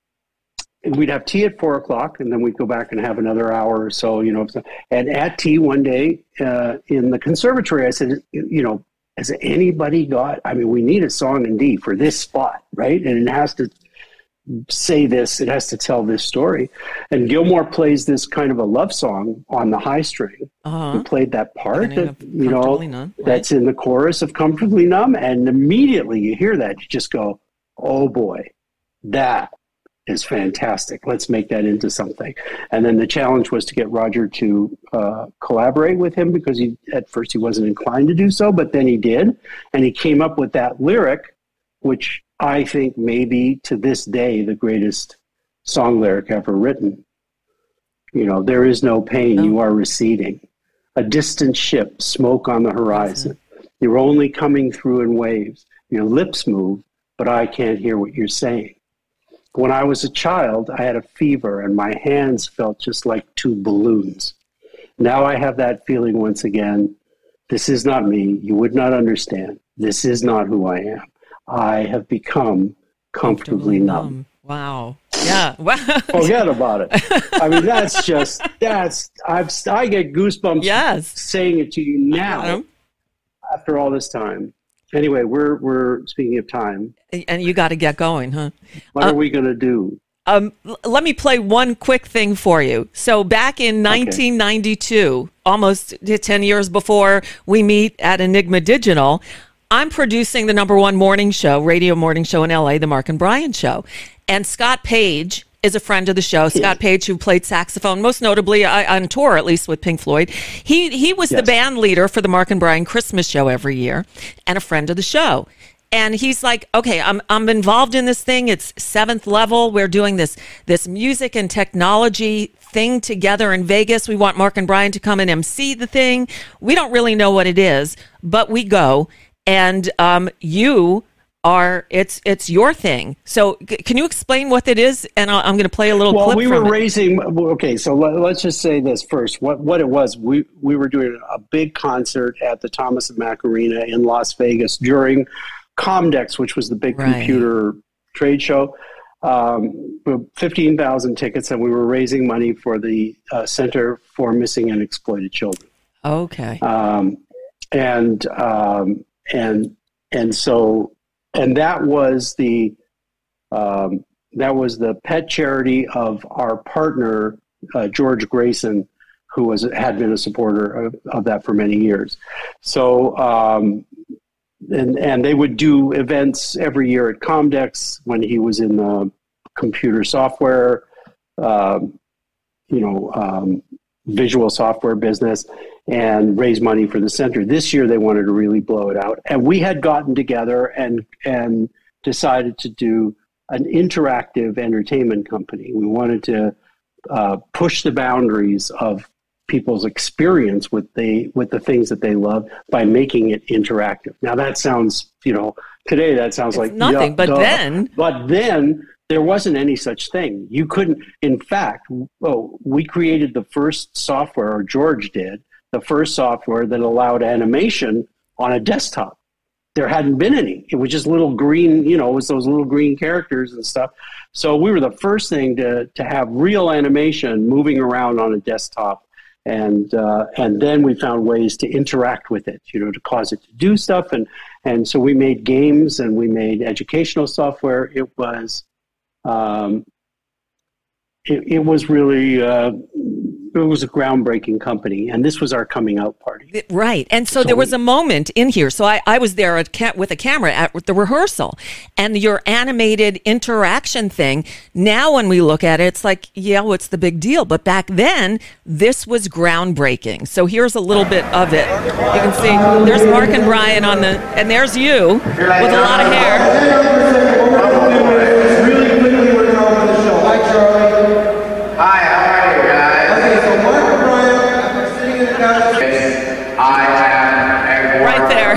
we'd have tea at four o'clock, and then we'd go back and have another hour or so, you know. And at tea one day uh, in the conservatory, I said, you know, has anybody got? I mean, we need a song in D for this spot, right? And it has to say this, it has to tell this story. And Gilmour plays this kind of a love song on the high string. Uh-huh. He played that part that, you know, numb, right? That's in the chorus of Comfortably Numb. And immediately you hear that, you just go, oh boy, that is fantastic. Let's make that into something. And then the challenge was to get Roger to uh, collaborate with him, because he at first he wasn't inclined to do so, but then he did. And he came up with that lyric, which I think maybe to this day the greatest song lyric ever written. You know, there is no pain, oh. you are receding. A distant ship, smoke on the horizon. You're only coming through in waves. Your lips move, but I can't hear what you're saying. When I was a child, I had a fever and my hands felt just like two balloons. Now I have that feeling once again. This is not me. You would not understand. This is not who I am. I have become comfortably, comfortably numb. numb. Wow. Yeah. Wow. Forget about it. I mean, that's just, that's, I've, I get goosebumps yes. saying it to you now after all this time. Anyway, we're, we're speaking of time. And you got to get going, huh? What uh, are we going to do? Um, l- let me play one quick thing for you. So back in nineteen ninety-two, okay. almost ten years before we meet at Enigma Digital, I'm producing the number one morning show, radio morning show in L A, the Mark and Brian Show. And Scott Page is a friend of the show. Scott Page, who played saxophone, most notably uh, on tour, at least with Pink Floyd. He he was yes. the band leader for the Mark and Brian Christmas show every year, and a friend of the show. And he's like, okay, I'm I'm involved in this thing. It's seventh level. We're doing this this music and technology thing together in Vegas. We want Mark and Brian to come and emcee the thing. We don't really know what it is, but we go. And um, you are it's it's your thing. So c- can you explain what it is? And I'll, I'm going to play a little well, clip we from were it. raising. Okay, so let, let's just say this first. What what it was? We we were doing a big concert at the Thomas and Mack Arena in Las Vegas during Comdex, which was the big Right. computer trade show. Um, fifteen thousand tickets, and we were raising money for the uh, Center for Missing and Exploited Children. Okay. Um, and um, and and so and that was the um, that was the pet charity of our partner uh, George Grayson, who was had been a supporter of, of that for many years. So. Um, And and they would do events every year at Comdex when he was in the computer software, um, you know, um, visual software business, and raise money for the center. This year they wanted to really blow it out, and we had gotten together and and decided to do an interactive entertainment company. We wanted to uh, push the boundaries of people's experience with the with the things that they love by making it interactive. Now that sounds, you know, today that sounds It's like nothing, yeah, but duh. then but then there wasn't any such thing. You couldn't. In fact, oh, we created the first software, or George did, the first software that allowed animation on a desktop. There hadn't been any. It was just little green, you know, it was those little green characters and stuff. So we were the first thing to to have real animation moving around on a desktop. And uh, and then we found ways to interact with it, you know, to cause it to do stuff. And, and so we made games and we made educational software. It was um, it, it was really uh, it was a groundbreaking company, and this was our coming out party. Right. And so, So there was we- a moment in here. So I, I was there at ca- with a camera at the rehearsal, and your animated interaction thing. Now, when we look at it, it's like, yeah, what's the big deal? But back then, this was groundbreaking. So here's a little bit of it. You can see there's Mark and Brian on the, and there's you with a lot of hair. Really quickly, we're going over the show. Hi, Charlie. Hi, how are you guys? Okay, so Mark and Brian, after sitting in the couch. I am a Right there.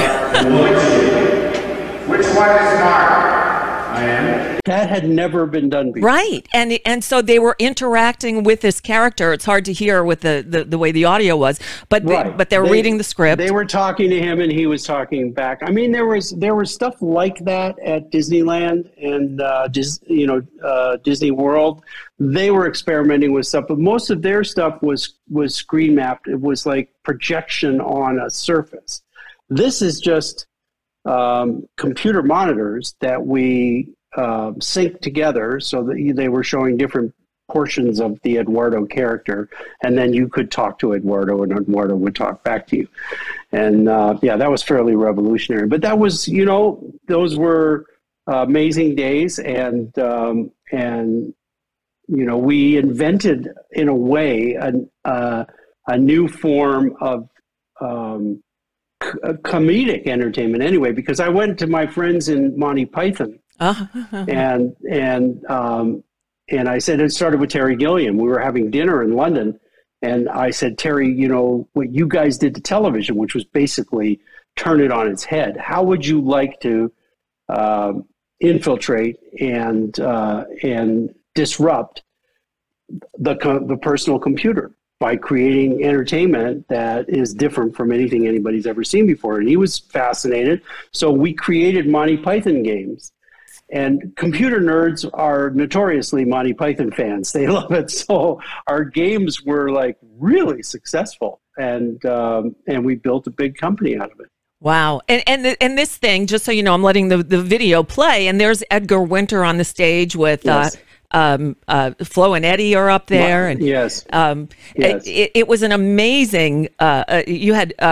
Which, which one is Mark? I am. That had never been done before. Right. And and so they were interacting with this character. It's hard to hear with the, the, the way the audio was, but they, Right. but they're They- reading the script. They were talking to him, and he was talking back. I mean, there was there was stuff like that at Disneyland and uh, Dis, you know uh, Disney World. They were experimenting with stuff, but most of their stuff was was screen mapped. It was like projection on a surface. This is just um, computer monitors that we uh, sync together, so that they were showing different portions of the Eduardo character, and then you could talk to Eduardo, and Eduardo would talk back to you. And uh, yeah, that was fairly revolutionary. But that was, you know, those were uh, amazing days, and um, and you know, we invented in a way a uh, a new form of um, c- comedic entertainment. Anyway, because I went to my friends in Monty Python, Uh-huh. and and um, and I said, it started with Terry Gilliam. We were having dinner in London, and I said, Terry, you know, what you guys did to television, which was basically turn it on its head. How would you like to um, infiltrate and uh, and disrupt the co- the personal computer by creating entertainment that is different from anything anybody's ever seen before? And he was fascinated. So we created Monty Python games. And computer nerds are notoriously Monty Python fans. They love it. So our games were like really successful, and um, and we built a big company out of it. Wow. And and th- and this thing, just so you know, I'm letting the, the video play, and there's Edgar Winter on the stage with Yes. uh, um, uh, Flo and Eddie are up there. And Yes. um, Yes. It, it was an amazing, uh, uh, you had um,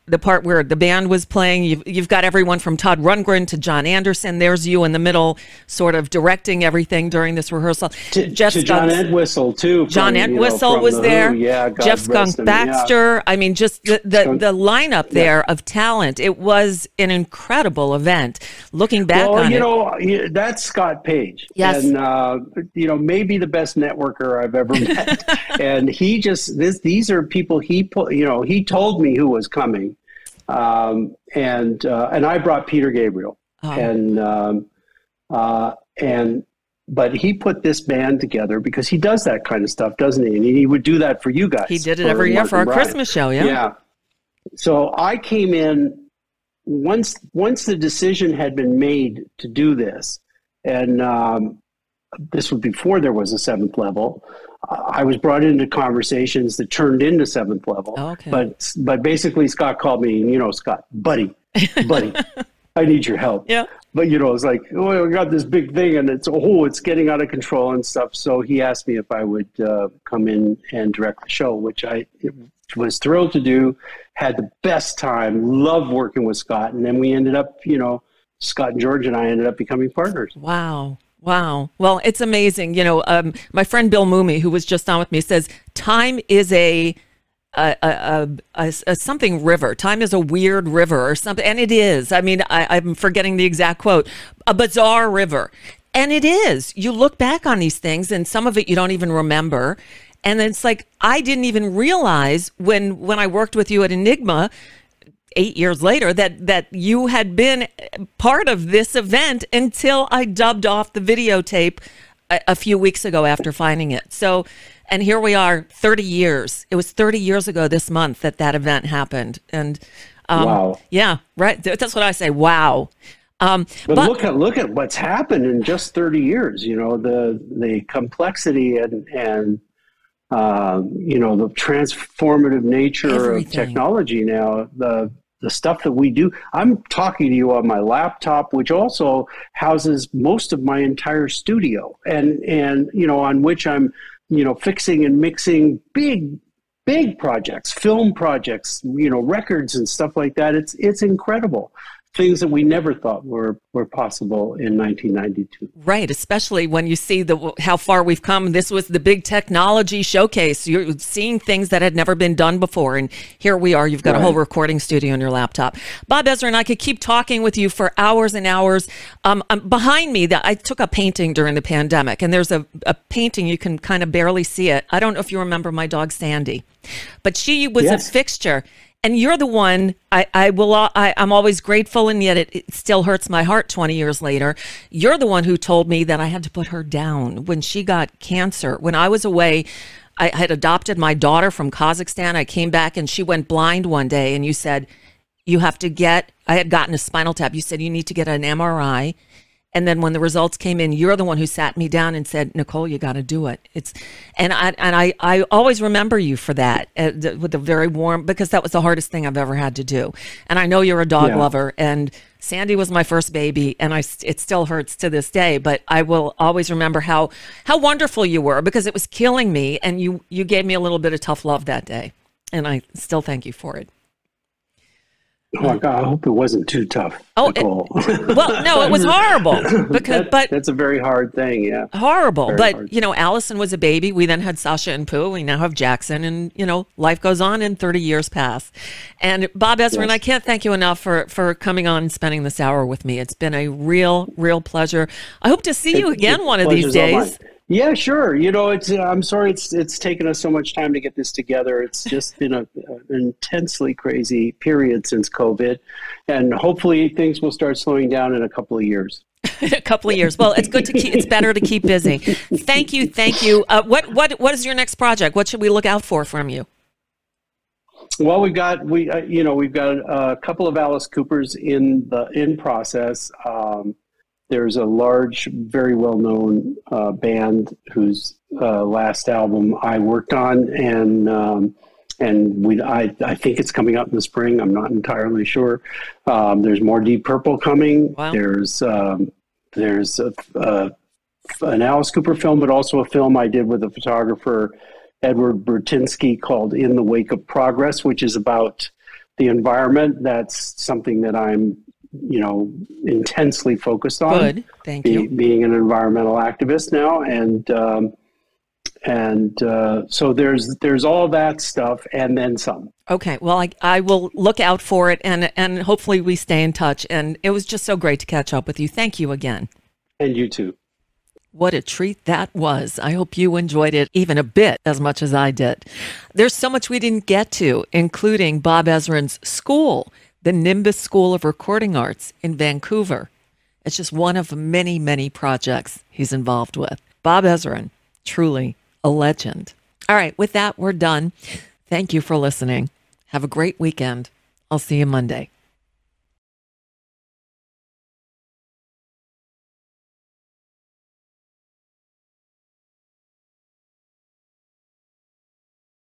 the part where the band was playing. You've, you've got everyone from Todd Rundgren to John Anderson. There's you in the middle, sort of directing everything during this rehearsal. To, Jeff to John Entwistle, too. From, John Entwistle you know, was the there. Who. Yeah, God Jeff Skunk him, Baxter. Yeah. I mean, just the, the, the lineup there yeah. of talent. It was an incredible event. Looking back well, on you it. know, that's Scott Page. Yes. And, uh, you know, maybe the best networker I've ever met. And he just, this, these are people he put, you know, he told me who was coming. Um, and, uh, and I brought Peter Gabriel. Oh. And, um, uh, and, but he put this band together because he does that kind of stuff, doesn't he? And he would do that for you guys. He did it every year for our Christmas show, yeah. Yeah. So I came in once once the decision had been made to do this, and um, this was before there was a seventh level. Uh, I was brought into conversations that turned into seventh level. Oh, okay. But but basically, Scott called me, and you know, Scott, buddy, buddy, I need your help. Yeah. But, you know, it's like, oh, we got this big thing and it's, oh, it's getting out of control and stuff. So he asked me if I would uh, come in and direct the show, which I was thrilled to do, had the best time, loved working with Scott. And then we ended up, you know, Scott and George and I ended up becoming partners. Wow. Wow. Well, it's amazing. You know, um, my friend Bill Mooney, who was just on with me, says time is a A, a, a, a something river. Time is a weird river or something. And it is. I mean, I, I'm forgetting the exact quote. A bizarre river. And it is. You look back on these things and some of it you don't even remember. And it's like, I didn't even realize when, when I worked with you at Enigma eight years later that, that you had been part of this event until I dubbed off the videotape a, a few weeks ago after finding it. So, and here we are, thirty years. It was thirty years ago this month that that event happened. And um, wow. Yeah, right. That's what I say. Wow. Um, but, but look at look at what's happened in just thirty years. You know, the the complexity and and uh, you know, the transformative nature everything. of technology now. The the stuff that we do. I'm talking to you on my laptop, which also houses most of my entire studio, and and you know, on which I'm you know, fixing and mixing big, big projects, film projects, you know, records and stuff like that. It's it's incredible. Things that we never thought were, were possible in nineteen ninety-two. Right, especially when you see the how far we've come. This was the big technology showcase. You're seeing things that had never been done before, and here we are. You've got right. a whole recording studio on your laptop. Bob Ezrin and I could keep talking with you for hours and hours. Um, um, behind me, that I took a painting during the pandemic, and there's a, a painting, you can kind of barely see it. I don't know if you remember my dog, Sandy, but she was yes. a fixture. And you're the one, I, I will, I, I'm always grateful, and yet it, it still hurts my heart twenty years later. You're the one who told me that I had to put her down when she got cancer. When I was away, I had adopted my daughter from Kazakhstan. I came back and she went blind one day, and you said, you have to get, I had gotten a spinal tap. You said, you need to get an M R I. And then when the results came in, you're the one who sat me down and said, Nicole, you got to do it. It's, and I, and I, I always remember you for that uh, with a very warm, because that was the hardest thing I've ever had to do. And I know you're a dog yeah. lover, and Sandy was my first baby, and I, it still hurts to this day, but I will always remember how, how wonderful you were, because it was killing me. And you, you gave me a little bit of tough love that day. And I still thank you for it. Oh, God, I hope it wasn't too tough. Oh, it, well, no, it was horrible. Because, that, but that's a very hard thing, yeah. Horrible. Very but, hard. you know, Allison was a baby. We then had Sasha and Pooh. We now have Jackson. And, you know, life goes on and thirty years pass. And Bob Ezrin, yes. I can't thank you enough for, for coming on and spending this hour with me. It's been a real, real pleasure. I hope to see you it, again it, one of these days. Yeah, sure. You know, it's. Uh, I'm sorry it's it's taken us so much time to get this together. It's just been a, an intensely crazy period since COVID, and hopefully things will start slowing down in a couple of years. a couple of years. Well, it's good to keep. It's better to keep busy. Thank you, thank you. Uh, what what what is your next project? What should we look out for from you? Well, we've got we uh, you know we've got a couple of Alice Coopers in the in process. Um, There's a large, very well-known uh, band whose uh, last album I worked on, and um, and we I, I think it's coming out in the spring. I'm not entirely sure. Um, there's more Deep Purple coming. Wow. There's um, there's a, a, an Alice Cooper film, but also a film I did with a photographer, Edward Bertinsky, called In the Wake of Progress, which is about the environment, that's something that I'm, you know, intensely focused on. Good, thank be, you. Being an environmental activist now, and um, and uh, so there's there's all that stuff, and then some. Okay, well, I I will look out for it, and and hopefully we stay in touch. And it was just so great to catch up with you. Thank you again. And you too. What a treat that was. I hope you enjoyed it even a bit as much as I did. There's so much we didn't get to, including Bob Ezrin's school, the Nimbus School of Recording Arts in Vancouver. It's just one of many, many projects he's involved with. Bob Ezrin, truly a legend. All right, with that, we're done. Thank you for listening. Have a great weekend. I'll see you Monday.